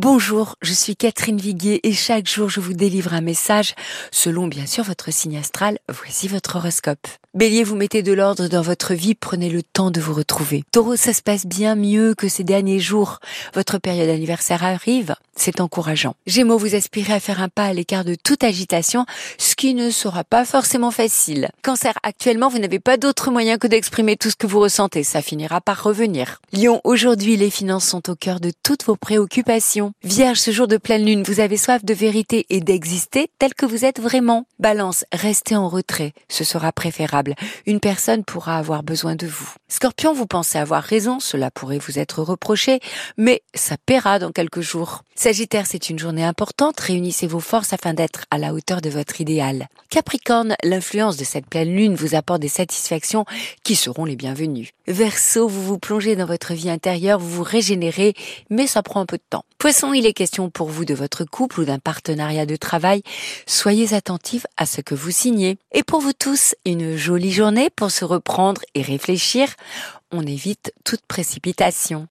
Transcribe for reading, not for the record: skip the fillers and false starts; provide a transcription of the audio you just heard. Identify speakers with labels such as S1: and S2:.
S1: Bonjour, je suis Catherine Viguier et chaque jour je vous délivre un message selon bien sûr votre signe astral. Voici votre horoscope. Bélier, vous mettez de l'ordre dans votre vie, prenez le temps de vous retrouver. Taureau, ça se passe bien mieux que ces derniers jours. Votre période d'anniversaire arrive, c'est encourageant. Gémeaux, vous aspirez à faire un pas à l'écart de toute agitation, ce qui ne sera pas forcément facile. Cancer, actuellement vous n'avez pas d'autre moyen que d'exprimer tout ce que vous ressentez, ça finira par revenir. Lion, aujourd'hui les finances sont au cœur de toutes vos préoccupations. Vierge, ce jour de pleine lune, vous avez soif de vérité et d'exister tel que vous êtes vraiment. Balance, restez en retrait, ce sera préférable. Une personne pourra avoir besoin de vous. Scorpion, vous pensez avoir raison, cela pourrait vous être reproché, mais ça paiera dans quelques jours. Sagittaire, c'est une journée importante, réunissez vos forces afin d'être à la hauteur de votre idéal. Capricorne, l'influence de cette pleine lune vous apporte des satisfactions qui seront les bienvenues. Verseau, vous vous plongez dans votre vie intérieure, vous vous régénérez, mais ça prend un peu de temps. Poisson, il est question pour vous de votre couple ou d'un partenariat de travail. Soyez attentifs à ce que vous signez. Et pour vous tous, une jolie journée pour se reprendre et réfléchir. On évite toute précipitation.